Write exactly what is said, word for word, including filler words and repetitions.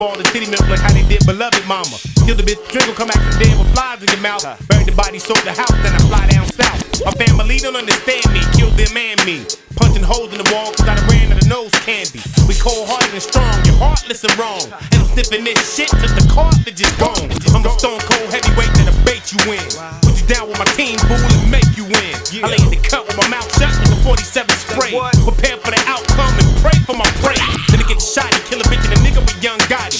Ball the titty milk like how they did beloved mama. Kill the bitch, drink come back from dead with flies in your mouth. Buried the body, sold the house, then I fly down south. My family don't understand me, killed them and me. Punching holes in the wall cause I done ran out of nose candy. We cold-hearted and strong, you're heartless and wrong. And I'm sniffing this shit cause the cartilage is gone. I'm the stone cold heavyweight that'll bait you in. Put you down with my team, fool, and make you win. I lay in the cut with my mouth shut with a forty-seven spray. Prepare for the outcome and pray for my prey. Then I get shot and kill a bitch and a nigga with young Gotti.